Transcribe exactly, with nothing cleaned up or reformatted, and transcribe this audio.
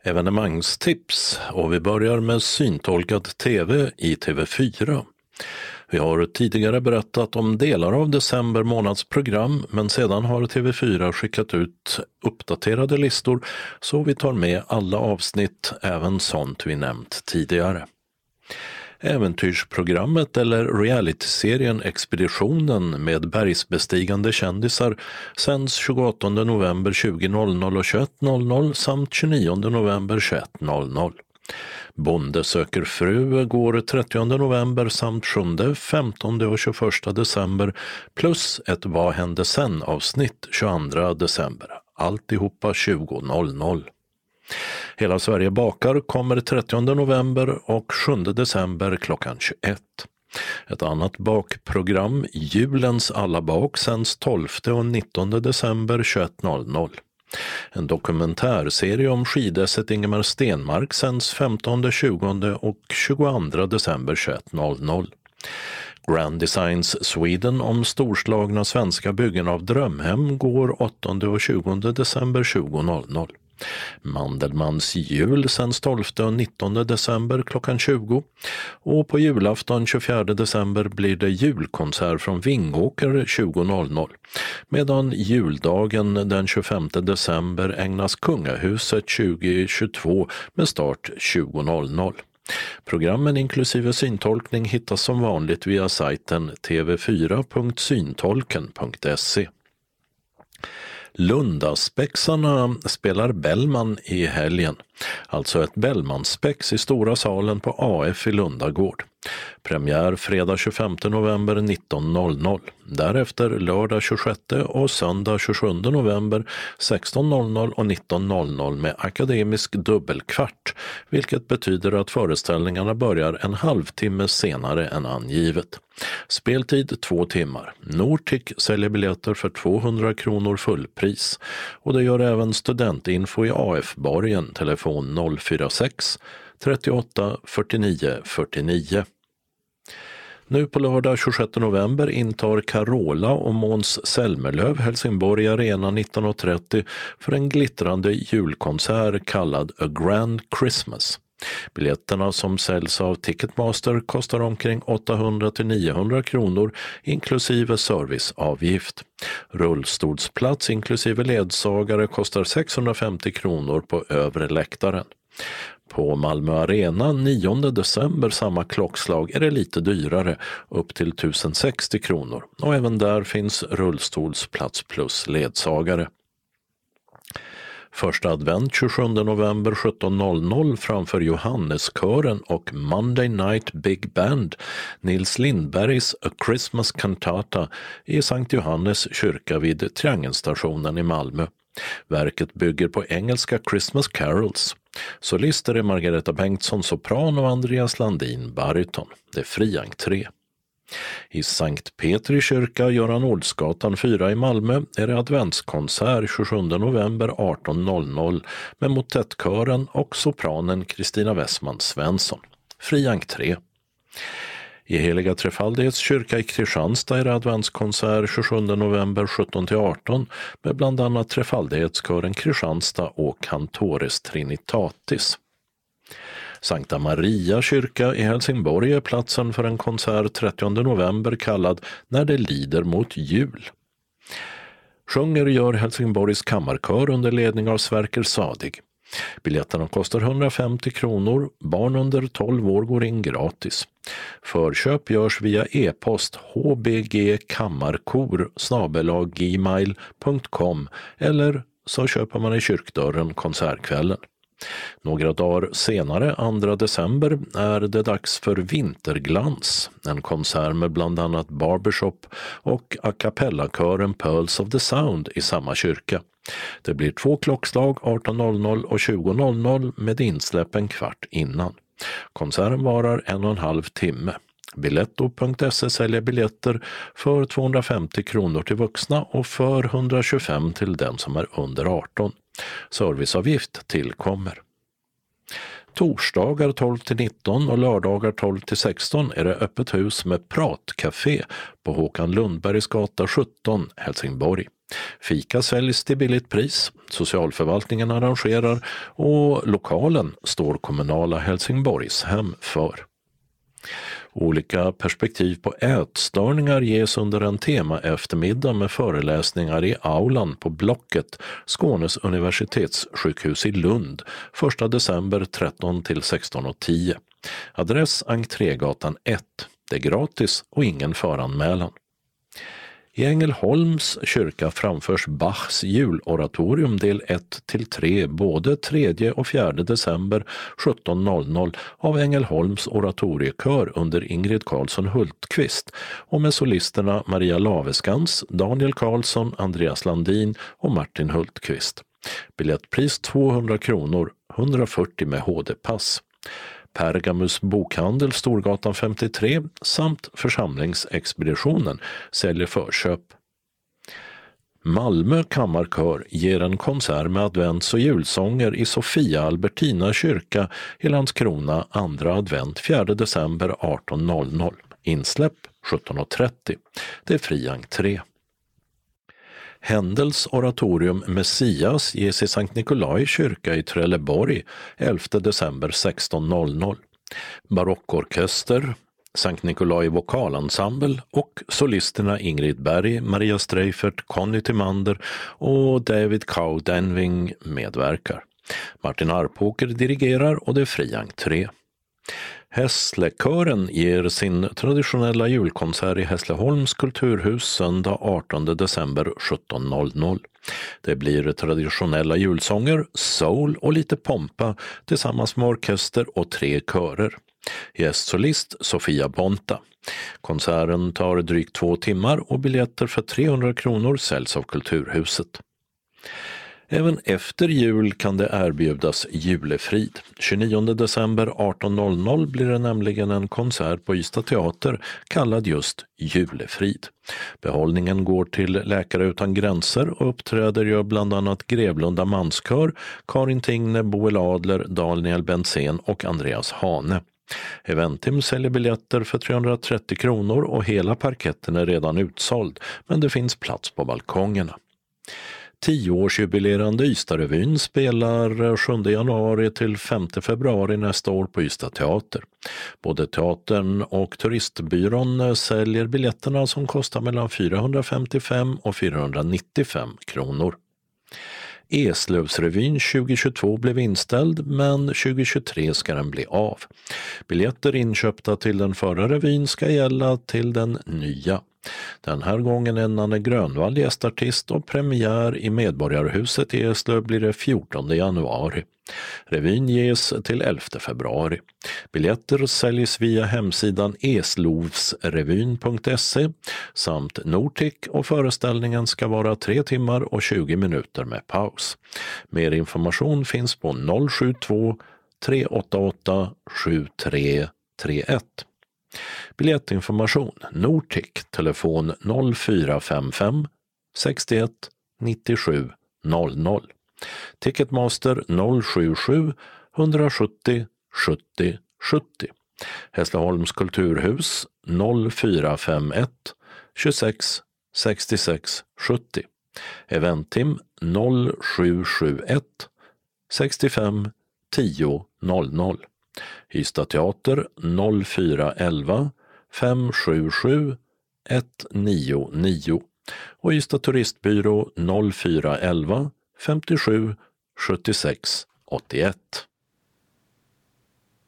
Evenemangstips, och vi börjar med syntolkad tv i T V fyra. Vi har tidigare berättat om delar av december månads program, men sedan har T V fyra skickat ut uppdaterade listor, så vi tar med alla avsnitt, även sånt vi nämnt tidigare. Äventyrsprogrammet eller realityserien Expeditionen med bergsbestigande kändisar sänds tjugoåttonde november tjugo noll noll och tjugoett noll noll samt tjugonionde november tjugoett noll noll. Bonde söker fru går trettionde november samt sjunde, femtonde och tjugoförsta december plus ett Vad hände sen avsnitt tjugoandra december. Alltihopa tjugo noll noll. Hela Sverige bakar kommer trettionde november och sjunde december klockan tjugoett. Ett annat bakprogram, Julens alla bak, sänds tolfte och nittonde december tjugoett noll noll. En dokumentärserie om skidesset Ingemar Stenmark sänds femtonde, tjugonde och tjugoandra december tjugoett noll noll. Grand Designs Sweden om storslagna svenska byggen av drömhem går åttonde och tjugonde december tjugo noll noll. Mandelmans jul sänds tolfte och nittonde december klockan tjugo, och på julafton tjugofjärde december blir det julkonsert från Vingåker tjugo noll noll, medan juldagen den tjugofemte december ägnas Kungahuset tjugo tjugotvå med start tjugo noll noll. Programmen inklusive syntolkning hittas som vanligt via sajten t v fyra punkt syntolken punkt se. Lundaspexarna spelar Bellman i helgen, alltså ett Bellmanspex i stora salen på A F i Lundagård. Premiär fredag tjugofemte november nitton noll noll, därefter lördag tjugosjätte och söndag tjugosjunde november sexton noll noll och nitton noll noll med akademisk dubbelkvart, vilket betyder att föreställningarna börjar en halvtimme senare än angivet. Speltid två timmar. Nortic säljer biljetter för tvåhundra kronor fullpris, och det gör även Studentinfo i A F-borgen, telefon noll fyra sex trettioåtta fyrtionio fyrtionio. Nu på lördag tjugosjätte november intar Carola och Måns Zelmerlöw Helsingborg Arena nitton och trettio för en glittrande julkonsert kallad A Grand Christmas. Biljetterna som säljs av Ticketmaster kostar omkring åttahundra till niohundra kronor inklusive serviceavgift. Rullstolsplats inklusive ledsagare kostar sexhundrafemtio kronor på övre läktaren. På Malmö Arena nionde december samma klockslag är det lite dyrare, upp till tusen sextio kronor, och även där finns rullstolsplats plus ledsagare. Första advent tjugosjunde november sjutton noll noll framför Johanneskören och Monday Night Big Band Nils Lindbergs A Christmas Cantata i Sankt Johannes kyrka vid Triangelstationen i Malmö. Verket bygger på engelska Christmas carols. Solister är Margareta Bengtsson sopran och Andreas Landin baryton. Det är fri entré. I Sankt Petri kyrka, Göran Oldsgatan fyra i Malmö, är det adventskonsert tjugosjunde november arton noll noll med motettkören och sopranen Kristina Westman Svensson. Fri entré. I Heliga Trefaldighets kyrka i Kristianstad är det adventskonsert tjugosjunde november sjutton till arton med bland annat Trefaldighetskören Kristianstad och Cantores Trinitatis. Sankta Maria kyrka i Helsingborg är platsen för en konsert trettionde november kallad När det lider mot jul. Sjunger gör Helsingborgs kammarkör under ledning av Sverker Sadig. Biljetterna kostar hundrafemtio kronor, barn under tolv år går in gratis. Förköp görs via e-post hbgkammarkor snabel-a gmail punkt com eller så köper man i kyrkdörren konsertkvällen. Några dagar senare, andra december, är det dags för Vinterglans, en konsert med bland annat Barbershop och a cappella-kören Pearls of the Sound i samma kyrka. Det blir två klockslag, arton noll noll och tjugo noll noll med insläpp en kvart innan. Konserten varar en och en halv timme. Biletto punkt se säljer biljetter för tvåhundrafemtio kronor till vuxna och för hundratjugofem till den som är under arton. Serviceavgift tillkommer. Torsdagar tolv till nitton och lördagar tolv till sexton är det öppet hus med pratcafé på Håkan Lundbergs gata sjutton, Helsingborg. Fika säljs till billigt pris, socialförvaltningen arrangerar och lokalen står kommunala Helsingborgshem för. Olika perspektiv på ätstörningar ges under en tema eftermiddag med föreläsningar i aulan på Blocket, Skånes universitetssjukhus i Lund, första december tretton till sexton och tio. Adress Entrégatan ett. Det är gratis och ingen föranmälan. I Ängelholms kyrka framförs Bachs juloratorium del ett till tre både tredje och fjärde december sjutton noll noll av Ängelholms oratoriekör under Ingrid Karlsson Hultqvist och med solisterna Maria Laveskans, Daniel Karlsson, Andreas Landin och Martin Hultqvist. Biljettpris tvåhundra kronor, hundrafyrtio med H D-pass. Pergamus bokhandel Storgatan femtiotre samt församlingsexpeditionen säljer förköp. Malmö kammarkör ger en konsert med advents- och julsånger i Sofia Albertina kyrka i Landskrona andra advent fjärde december arton noll noll. Insläpp sjutton och trettio. Det är fri entré. Händels oratorium Messias ges i Sankt Nikolai kyrka i Trelleborg elfte december sexton noll noll. Barockorkester, Sankt Nikolai vokalensemble och solisterna Ingrid Berg, Maria Streifert, Conny Timander och David Cowdenving medverkar. Martin Arpåker dirigerar och det är fri entré. Hässlekören ger sin traditionella julkonsert i Hässleholms kulturhus söndag artonde december sjutton noll noll. Det blir traditionella julsånger, soul och lite pompa tillsammans med orkester och tre körer. Gästsolist Sofia Bonta. Konserten tar drygt två timmar och biljetter för trehundra kronor säljs av Kulturhuset. Även efter jul kan det erbjudas julefrid. tjugonionde december arton noll noll blir det nämligen en konsert på Ystad teater kallad just Julefrid. Behållningen går till Läkare utan gränser och uppträder gör bland annat Grevlunda manskör, Karin Tingne, Boel Adler, Daniel Bensén och Andreas Hane. Eventim säljer biljetter för trehundratrettio kronor och hela parketten är redan utsåld, men det finns plats på balkongerna. Tioårsjubilerande Ystadrevyn spelar sjunde januari till femte februari nästa år på Ystad teater. Både teatern och turistbyrån säljer biljetterna som kostar mellan fyrahundrafemtiofem och fyrahundranittiofem kronor. Eslövsrevyn tjugohundratjugotvå blev inställd men tjugohundratjugotre ska den bli av. Biljetter inköpta till den förra revyn ska gälla till den nya. Den här gången är Nanne Grönvall gästartist och premiär i Medborgarhuset i Eslöv blir det fjortonde januari. Revyn ges till elfte februari. Biljetter säljs via hemsidan eslovsrevyn punkt se samt Nortic och föreställningen ska vara tre timmar och tjugo minuter med paus. Mer information finns på noll sju två tre åtta åtta sju tre tre ett. Biljettinformation Nortic, telefon noll fyra fem fem sex ett nio sju noll noll. Ticketmaster noll sju sju ett sju noll sjuttio sjuttio. Hässleholms kulturhus noll fyra fem ett tjugosex sextiosex sjuttio. Eventim noll sju sju ett sextiofem tio noll noll. Ystad teater noll fyra elva fem sju sju ett nio nio och Ystad turistbyrå noll fyra elva femtiosju sjuttiosex åttioett.